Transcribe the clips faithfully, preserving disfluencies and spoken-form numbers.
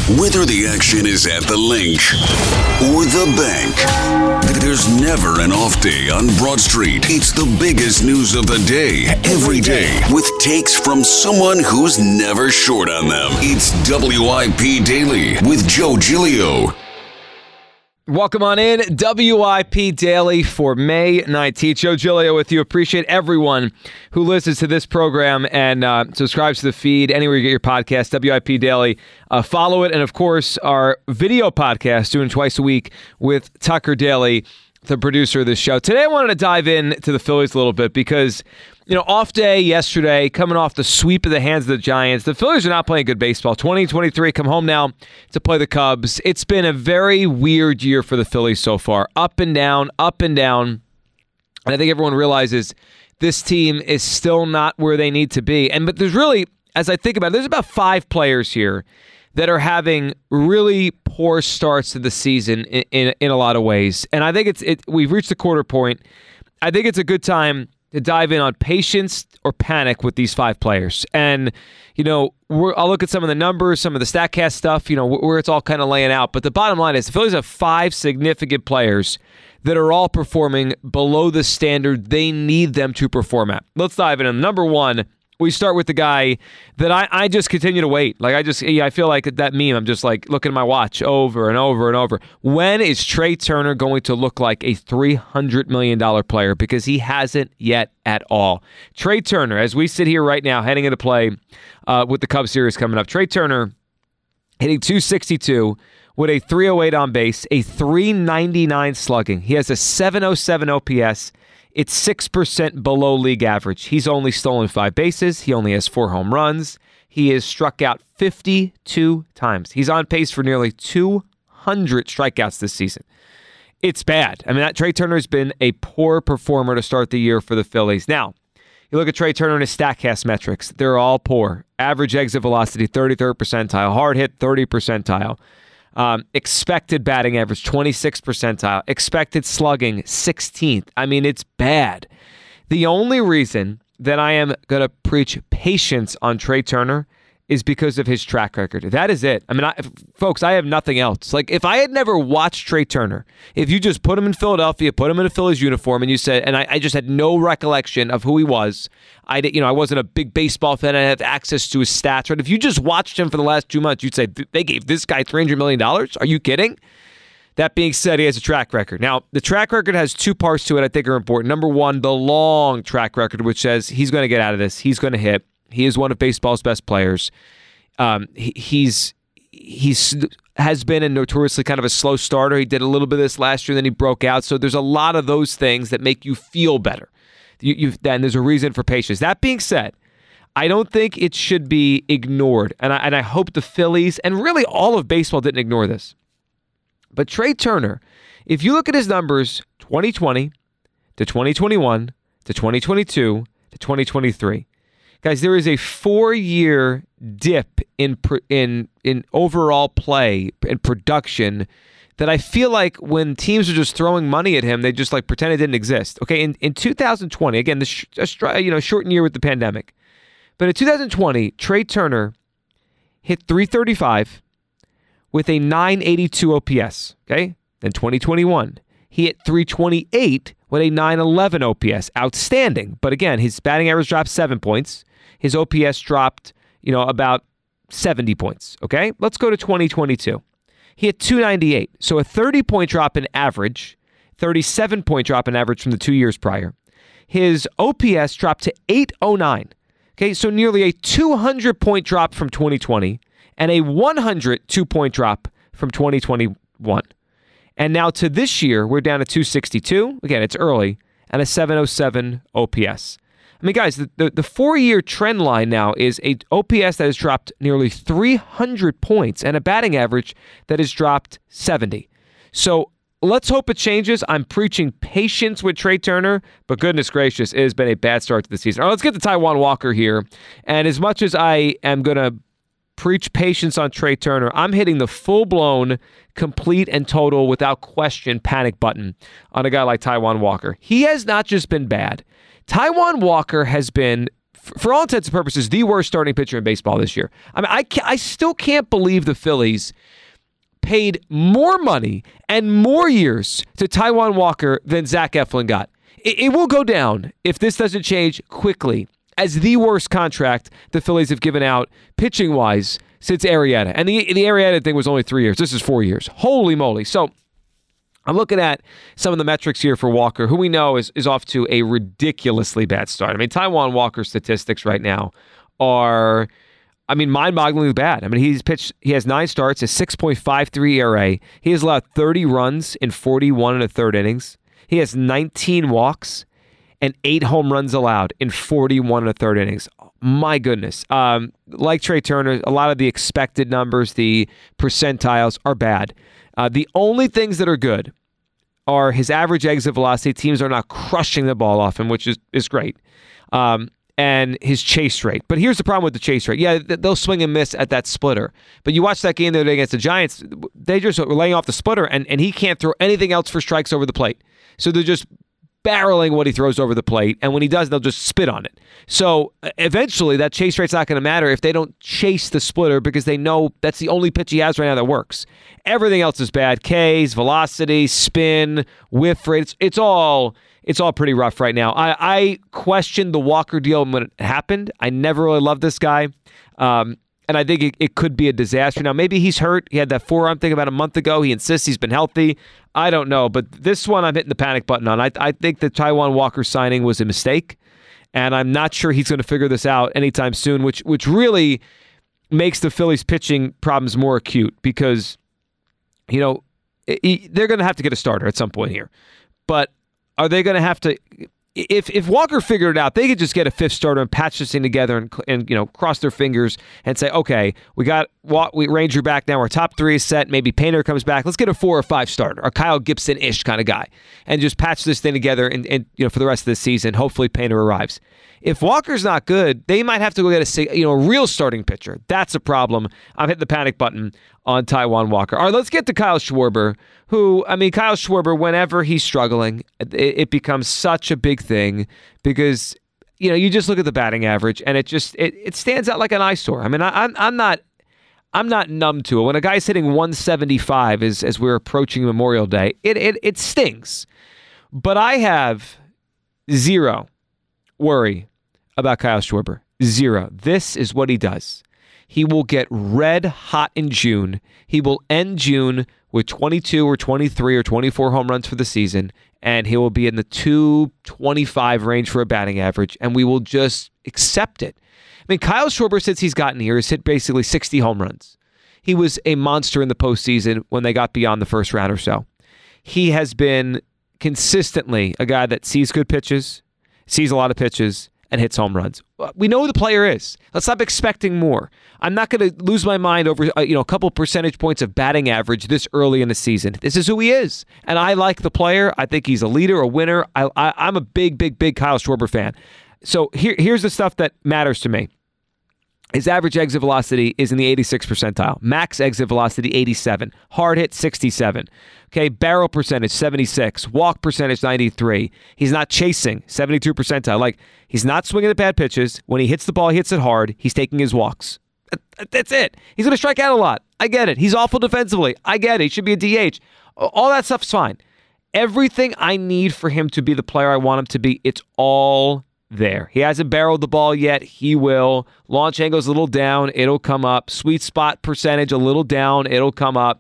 Whether the action is at the link or the bank, there's never an off day on Broad Street. It's the biggest news of the day, every day, with takes from someone who's never short on them. It's W I P Daily with Joe Giglio. Welcome on in, W I P Daily for May nineteenth. Joe Giglio with you. Appreciate everyone who listens to this program and uh, subscribes to the feed anywhere you get your podcast, W I P Daily. Uh, follow it. And, of course, our video podcast doing twice a week with Tucker Daly, the producer of this show. Today I wanted to dive in to the Phillies a little bit because, you know, off day yesterday, coming off the sweep of the hands of the Giants. The Phillies are not playing good baseball. twenty twenty-three, come home now to play the Cubs. It's been a very weird year for the Phillies so far. Up and down, up and down. And I think everyone realizes this team is still not where they need to be. And but there's really, as I think about it, there's about five players here that are having really poor starts to the season in, in, in a lot of ways. And I think it's it, we've reached the quarter point. I think it's a good time to dive in on patience or panic with these five players. And, you know, we're, I'll look at some of the numbers, some of the StatCast stuff, you know, where it's all kind of laying out. But the bottom line is the Phillies have five significant players that are all performing below the standard they need them to perform at. Let's dive in. Number one, we start with the guy that I, I just continue to wait. Like, I just, yeah, I feel like that meme, I'm just like looking at my watch over and over and over. When is Trea Turner going to look like a three hundred million dollars player? Because he hasn't yet at all. Trea Turner, as we sit here right now, heading into play uh, with the Cubs series coming up, Trea Turner hitting two sixty-two with a three oh eight on base, a three ninety-nine slugging. He has a seven oh seven O P S. It's six percent below league average. He's only stolen five bases. He only has four home runs. He has struck out fifty-two times. He's on pace for nearly two hundred strikeouts this season. It's bad. I mean, that Trea Turner has been a poor performer to start the year for the Phillies. Now, you look at Trea Turner and his StatCast metrics. They're all poor. Average exit velocity, thirty-third percentile. Hard hit, thirty percentile. Um, expected batting average, twenty-sixth percentile. Expected slugging, sixteenth. I mean, it's bad. The only reason that I am going to preach patience on Trea Turner is because of his track record. That is it. I mean, I, folks, I have nothing else. Like, if I had never watched Trea Turner, if you just put him in Philadelphia, put him in a Phillies uniform, and you said, and I, I just had no recollection of who he was. I, you know, I wasn't a big baseball fan. I didn't have access to his stats. Right? If you just watched him for the last two months, you'd say they gave this guy three hundred million dollars. Are you kidding? That being said, he has a track record. Now, the track record has two parts to it I think are important. Number one, the long track record, which says he's going to get out of this. He's going to hit. He is one of baseball's best players. Um, he, he's he's has been a notoriously kind of a slow starter. He did a little bit of this last year, then he broke out. So there's a lot of those things that make you feel better. You, you've, then there's a reason for patience. That being said, I don't think it should be ignored, and I, and I hope the Phillies and really all of baseball didn't ignore this. But Trea Turner, if you look at his numbers, twenty twenty to twenty twenty-one to twenty twenty-two to twenty twenty-three. Guys, there is a four-year dip in in in overall play and production that I feel like when teams are just throwing money at him, they just like pretend it didn't exist. Okay, in, in two thousand twenty, again, the sh- you know shortened year with the pandemic, but in two thousand twenty, Trea Turner hit three thirty-five with a nine eighty-two O P S. Okay, then twenty twenty-one, he hit three twenty-eight with a nine eleven O P S. Outstanding, but again, his batting average dropped seven points. His O P S dropped, you know, about seventy points, okay? Let's go to twenty twenty-two. He hit two ninety-eight, so a thirty-point drop in average, thirty-seven-point drop in average from the two years prior. His O P S dropped to eight oh nine, okay? So nearly a two hundred-point drop from twenty twenty and a one hundred two-point drop from twenty twenty-one. And now to this year, we're down to two sixty-two. Again, it's early, and a seven oh seven O P S. I mean, guys, the, the, the four-year trend line now is a O P S that has dropped nearly three hundred points and a batting average that has dropped seventy. So let's hope it changes. I'm preaching patience with Trea Turner, but goodness gracious, it has been a bad start to the season. All right, let's get to Taijuan Walker here. And as much as I am going to preach patience on Trea Turner, I'm hitting the full-blown, complete and total, without question, panic button on a guy like Taijuan Walker. He has not just been bad. Taijuan Walker has been for all intents and purposes, the worst starting pitcher in baseball this year. I mean, I, can't, I still can't believe the Phillies paid more money and more years to Taijuan Walker than Zach Eflin got. It, it will go down if this doesn't change quickly as the worst contract the Phillies have given out pitching-wise since Arrieta. And the, the Arrieta thing was only three years. This is four years. Holy moly. So I'm looking at some of the metrics here for Walker, who we know is, is off to a ridiculously bad start. I mean, Taijuan Walker's statistics right now are, I mean, mind-bogglingly bad. I mean, he's pitched, he has nine starts, a six point five three E R A. He has allowed thirty runs in forty-one and a third innings. He has nineteen walks and eight home runs allowed in forty-one and a third innings. My goodness. Um, like Trey Turner, a lot of the expected numbers, the percentiles are bad. Uh, the only things that are good are his average exit velocity. Teams are not crushing the ball off him, which is, is great. Um, and his chase rate. But here's the problem with the chase rate. Yeah, they'll swing and miss at that splitter. But you watch that game the other day against the Giants, they just were laying off the splitter, and, and he can't throw anything else for strikes over the plate. So they're just barreling what he throws over the plate, and when he does, they'll just spit on it. So eventually, that chase rate's not going to matter if they don't chase the splitter because they know that's the only pitch he has right now that works. Everything else is bad. Ks, velocity, spin, whiff rate. It's, it's all it's all pretty rough right now. I, I questioned the Walker deal when it happened. I never really loved this guy. Um, And I think it, it could be a disaster. Now, maybe he's hurt. He had that forearm thing about a month ago. He insists he's been healthy. I don't know. But this one I'm hitting the panic button on. I, I think the Taijuan Walker signing was a mistake. And I'm not sure he's going to figure this out anytime soon, which which really makes the Phillies pitching problems more acute because, you know, it, they're going to have to get a starter at some point here. But are they going to have to... If if Walker figured it out, they could just get a fifth starter and patch this thing together and and you know cross their fingers and say, okay, we got we Ranger back now. Our top three is set. Maybe Painter comes back. Let's get a four or five starter, a Kyle Gibson-ish kind of guy, and just patch this thing together and, and you know for the rest of the season. Hopefully Painter arrives. If Walker's not good, they might have to go get a you know a real starting pitcher. That's a problem. I'm hitting the panic button on Taijuan Walker. All right, let's get to Kyle Schwarber, who, I mean, Kyle Schwarber, whenever he's struggling, it, it becomes such a big thing because, you know, you just look at the batting average and it just, it, it stands out like an eyesore. I mean, I, I'm I'm not I'm not numb to it. When a guy's hitting one seventy-five as, as we're approaching Memorial Day, it, it, it stings. But I have zero worry about Kyle Schwarber. Zero. This is what he does. He will get red hot in June. He will end June with twenty-two or twenty-three or twenty-four home runs for the season, and he will be in the two twenty-five range for a batting average, and we will just accept it. I mean, Kyle Schwarber, since he's gotten here, has hit basically sixty home runs. He was a monster in the postseason when they got beyond the first round or so. He has been consistently a guy that sees good pitches, sees a lot of pitches, and hits home runs. We know who the player is. Let's stop expecting more. I'm not going to lose my mind over uh, you know a couple percentage points of batting average this early in the season. This is who he is, and I like the player. I think he's a leader, a winner. I, I, I'm a big, big, big Kyle Schwarber fan. So here, here's the stuff that matters to me. His average exit velocity is in the eighty-sixth percentile. Max exit velocity, eighty-seven. Hard hit, sixty-seven. Okay, barrel percentage, seventy-six. Walk percentage, ninety-three. He's not chasing, seventy-two percentile. Like, he's not swinging at bad pitches. When he hits the ball, he hits it hard. He's taking his walks. That's it. He's going to strike out a lot. I get it. He's awful defensively. I get it. He should be a D H. All that stuff's fine. Everything I need for him to be the player I want him to be, it's all there. He hasn't barreled the ball yet. He will. Launch angle's a little down. It'll come up. Sweet spot percentage a little down. It'll come up.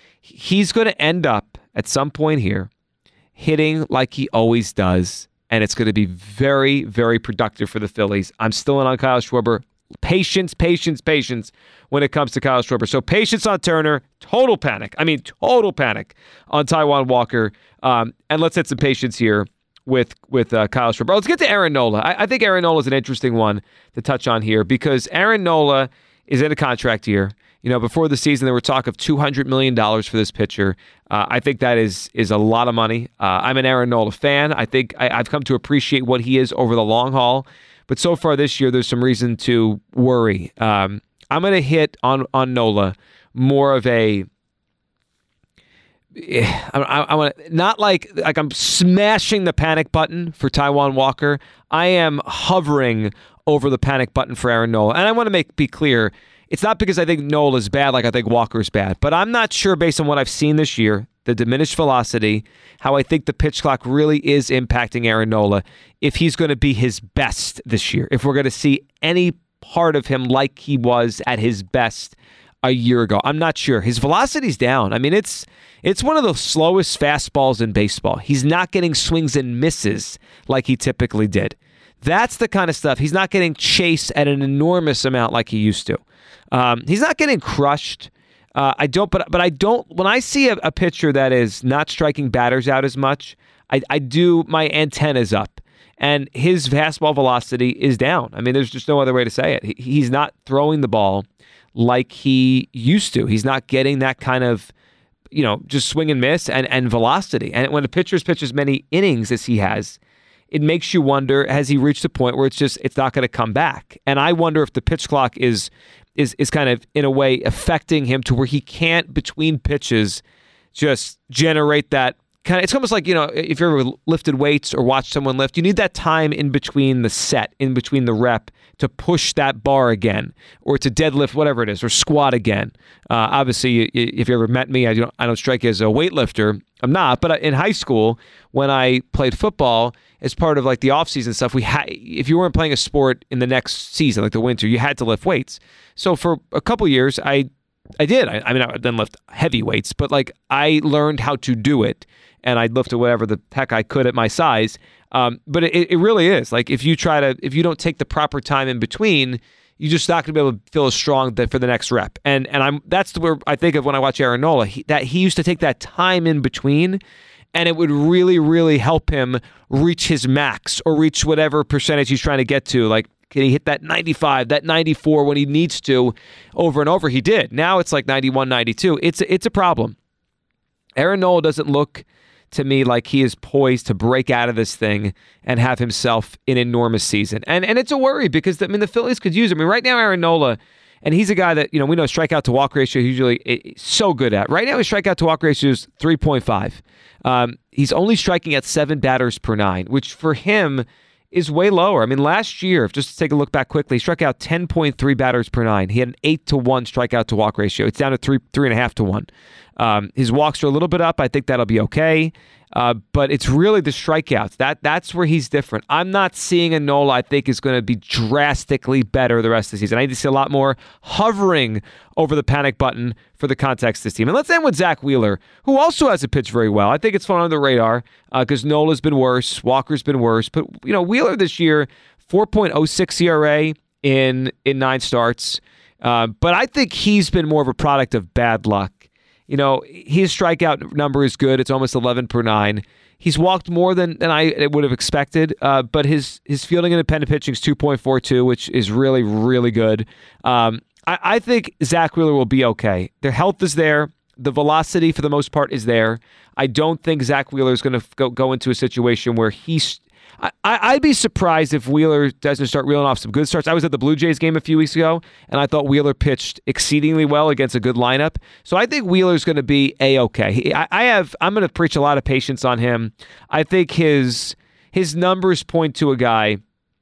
He's going to end up at some point here hitting like he always does, and it's going to be very, very productive for the Phillies. I'm still in on Kyle Schwarber. Patience, patience, patience when it comes to Kyle Schwarber. So patience on Turner, total panic. I mean, total panic on Taijuan Walker. Um, and let's hit some patience here with with uh, Kyle Schwarber. Let's get to Aaron Nola. I, I think Aaron Nola is an interesting one to touch on here because Aaron Nola is in a contract year. You know, before the season, there were talk of two hundred million dollars for this pitcher. Uh, I think that is is a lot of money. Uh, I'm an Aaron Nola fan. I think I, I've come to appreciate what he is over the long haul. But so far this year, there's some reason to worry. Um, I'm going to hit on, on Nola more of a... I, I, I want to not like like I'm smashing the panic button for Taijuan Walker. I am hovering over the panic button for Aaron Nola. And I want to make be clear, it's not because I think Nola is bad like I think Walker's bad, but I'm not sure based on what I've seen this year, the diminished velocity, how I think the pitch clock really is impacting Aaron Nola, if he's going to be his best this year, if we're going to see any part of him like he was at his best a year ago. I'm not sure. His velocity's down. I mean, it's it's one of the slowest fastballs in baseball. He's not getting swings and misses like he typically did. That's the kind of stuff. He's not getting chased at an enormous amount like he used to. Um, he's not getting crushed. Uh, I don't, but but I don't. When I see a, a pitcher that is not striking batters out as much, I, I do. My antenna's up, and his fastball velocity is down. I mean, there's just no other way to say it. He, he's not throwing the ball like he used to. He's not getting that kind of, you know, just swing and miss and and velocity. And when a pitcher's pitched as many innings as he has, it makes you wonder: has he reached a point where it's just it's not going to come back? And I wonder if the pitch clock is. is is kind of, in a way, affecting him to where he can't, between pitches, just generate that kind of, it's almost like, you know, if you've ever lifted weights or watched someone lift, you need that time in between the set, in between the rep, to push that bar again, or to deadlift, whatever it is, or squat again. Uh, obviously, if you ever met me, I don't, I don't strike as a weightlifter. I'm not, but in high school, when I played football, as part of like the off-season stuff, we had, if you weren't playing a sport in the next season, like the winter, you had to lift weights. So for a couple years, I I did. I, I mean, I didn't lift heavy weights, but like I learned how to do it, and I'd lift whatever the heck I could at my size. Um, but it, it really is like if you try to, if you don't take the proper time in between, you're just not going to be able to feel as strong that for the next rep. And and I'm that's where I think of when I watch Aaron Nola, he, that he used to take that time in between. And it would really, really help him reach his max or reach whatever percentage he's trying to get to. Like, can he hit that ninety-five, that ninety-four when he needs to over and over? He did. Now it's like ninety-one, ninety-two. It's, it's a problem. Aaron Nola doesn't look to me like he is poised to break out of this thing and have himself an enormous season. And and it's a worry because, I mean, the Phillies could use him. I mean, right now, Aaron Nola, and he's a guy that, you know, we know strikeout to walk ratio he's usually so good at. Right now, his strikeout to walk ratio is three point five. Um, he's only striking at seven batters per nine, which for him is way lower. I mean, last year, just to take a look back quickly, he struck out ten point three batters per nine. He had an eight to one strikeout to walk ratio. It's down to three, three and a half to one. Um, his walks are a little bit up. I think that'll be okay. Uh, but it's really the strikeouts. That that's where he's different. I'm not seeing a Nola I think is going to be drastically better the rest of the season. I need to see a lot more hovering over the panic button for the context of this team. And let's end with Zach Wheeler, who also hasn't pitched very well. I think it's flown under the radar because uh, Nola's been worse, Walker's been worse. But, you know, Wheeler this year, four point oh six E R A in, in nine starts. Uh, but I think he's been more of a product of bad luck. You know, his strikeout number is good. It's almost eleven per nine. He's walked more than, than I would have expected, uh, but his his fielding independent pitching is two point four two, which is really, really good. Um, I, I think Zach Wheeler will be okay. Their health is there. The velocity, for the most part, is there. I don't think Zach Wheeler is going to go, go into a situation where he's... I, I'd be surprised if Wheeler doesn't start reeling off some good starts. I was at the Blue Jays game a few weeks ago, and I thought Wheeler pitched exceedingly well against a good lineup. So I think Wheeler's going to be A-okay. I, I have, I'm going to preach a lot of patience on him. I think his his numbers point to a guy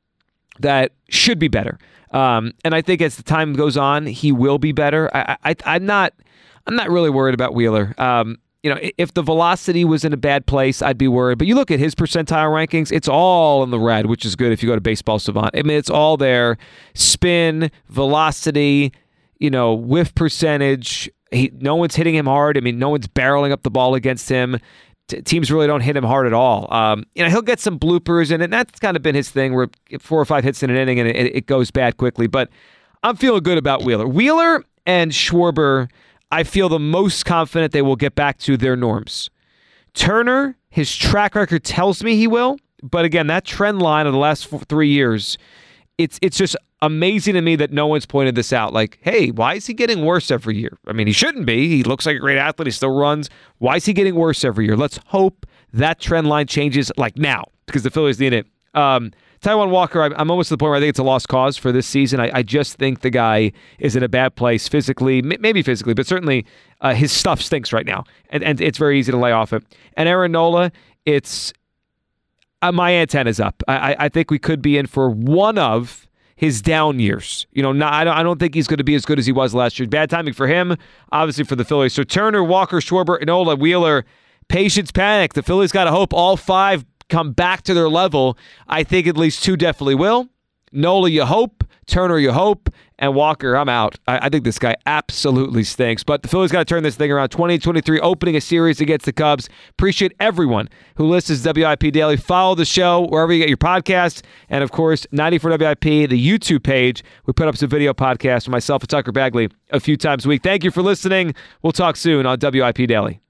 that should be better. Um, and I think as the time goes on, he will be better. I, I, I'm not I'm not really worried about Wheeler. Um, You know, if the velocity was in a bad place, I'd be worried. But you look at his percentile rankings, it's all in the red, which is good if you go to Baseball Savant. I mean, it's all there. Spin, velocity, you know, whiff percentage. He, no one's hitting him hard. I mean, no one's barreling up the ball against him. T- teams really don't hit him hard at all. Um, you know, he'll get some bloopers, and that's kind of been his thing, where four or five hits in an inning, and it, it goes bad quickly. But I'm feeling good about Wheeler. Wheeler and Schwarber, I feel the most confident they will get back to their norms. Turner, his track record tells me he will, but again, that trend line of the last four, three years, it's it's just amazing to me that no one's pointed this out. Like, hey, why is he getting worse every year? I mean, he shouldn't be. He looks like a great athlete. He still runs. Why is he getting worse every year? Let's hope that trend line changes like now because the Phillies need it. Um, Taijuan Walker, I'm almost to the point where I think it's a lost cause for this season. I, I just think the guy is in a bad place physically, maybe physically, but certainly uh, his stuff stinks right now, and, and it's very easy to lay off it. And Aaron Nola, it's uh, my antenna's up. I, I think we could be in for one of his down years. You know, not, I, don't, I don't think he's going to be as good as he was last year. Bad timing for him, obviously for the Phillies. So Turner, Walker, Schwarber, Nola, Wheeler, patience, panic. The Phillies got to hope all five come back to their level. I think at least two definitely will. Nola, you hope. Turner, you hope. And Walker, I'm out. I, I think this guy absolutely stinks. But the Phillies got to turn this thing around. twenty twenty-three opening a series against the Cubs. Appreciate everyone who listens to W I P Daily. Follow the show wherever you get your podcasts. And, of course, ninety-four W I P, the YouTube page. We put up some video podcasts with myself and Tucker Bagley a few times a week. Thank you for listening. We'll talk soon on W I P Daily.